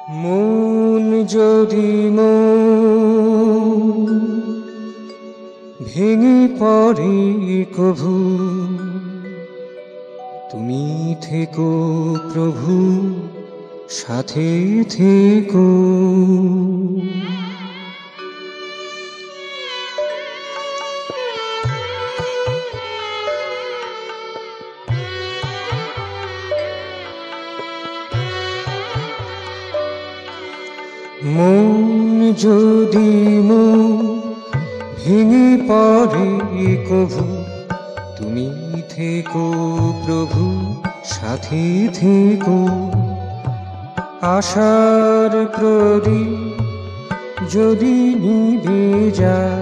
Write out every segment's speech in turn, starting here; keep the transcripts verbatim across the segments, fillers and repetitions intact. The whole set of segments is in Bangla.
মন যদি মন ভেঙে পড়ে কভু, তুমি থেকো প্রভু, সাথে থেকো। মন যদি মন ভেঙে পড়ে কভু, তুমি থেকো প্রভু, সাথে থেকো। আশার প্রদীপ যদি নিভে যায়,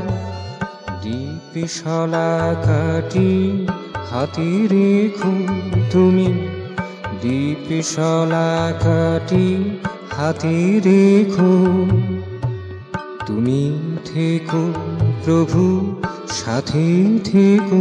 দীপশলা কাঠি হাতে রেখো তুমি, দীপশলা কাঠি হাতে রেখো। তুমি থেকো প্রভু, সাথে থেকো।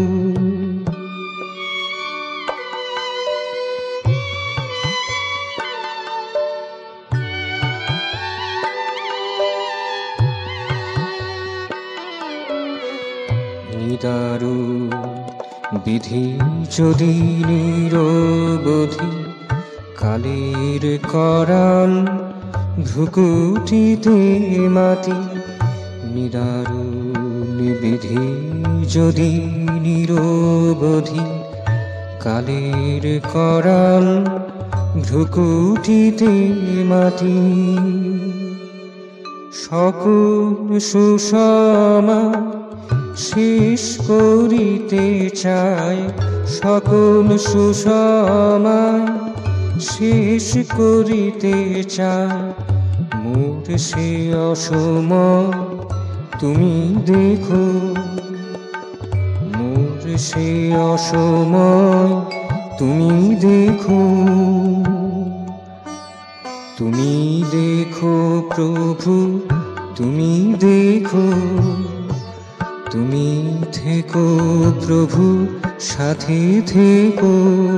নিদারুণ বিধি যদি নিরবধি, কালের করাল ভ্রুকুটিতে মাটি। নিদারুণ বিধি যদি নিরবধি, কালের করাল ভ্রুকুটিতে মাটি। সকল সুষমা শেষ করিতে চায়, সকল সুষমা শেষ করিতে চায়। মোর সে অসময় তুমি দেখো, মোর সে অসময় তুমি দেখো। তুমি দেখো প্রভু, তুমি দেখো। তুমি থেকো প্রভু, সাথে থেকো।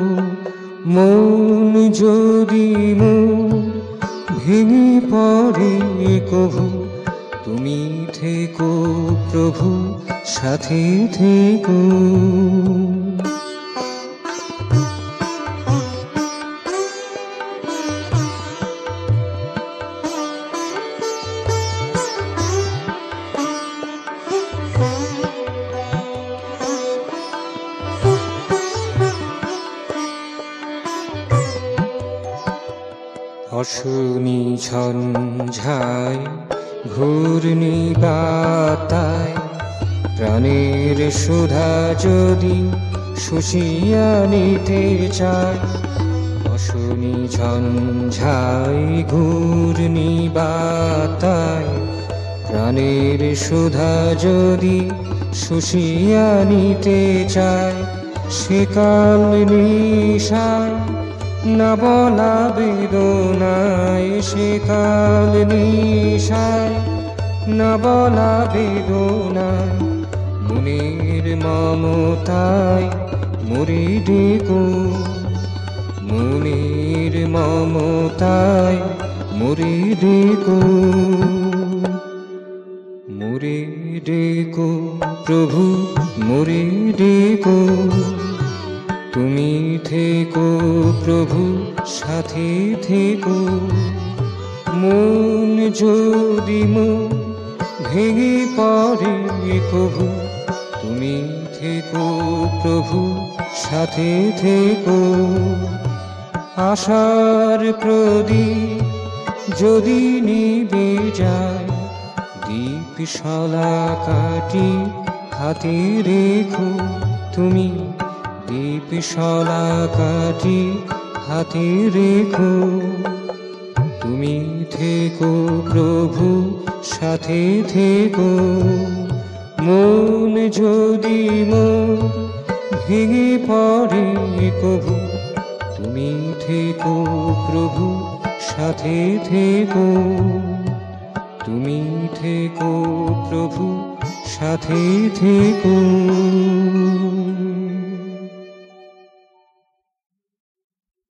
মন যদি মন ভেঙে পড়ে কভু, তুমি থেকো প্রভু, সাথে থেকো। অশনি ঝঞ্ঝায় ঘূর্ণি বাতায়, প্রাণের সুধা যদি শুষিয়া নিতে চায়। অশনি ঝঞ্ঝায় ঘূর্ণি বাতায়, প্রাণের সুধা যদি শুষিয়া নিতে চায়। সেকাল নিশায় না বলা বেদনায়, সেকাল নিশায় না বলা বেদনায়। মনের মমতায় মরে ডেকো, মনের মমতায় মরে ডেকো। মরে ডেকো প্রভু, মরে ডেকো। তুমি থেকো প্রভু, সাথে থেকো। মন যদি মন ভেঙে পড়ে কভু, তুমি থেকো প্রভু, সাথে থেকো। আশার প্রদীপ যদি নিভে যায়, দীপশলা কাঠি হাতে রেখো তুমি, দীপশলা কাঠি হাতে রেখো। তুমি থেকো প্রভু, সাথে থেকো। মন যদি মন ভেঙে পড়ে কভু, তুমি থেকো প্রভু, সাথে থেকো। তুমি থেকো প্রভু, সাথে থেকো।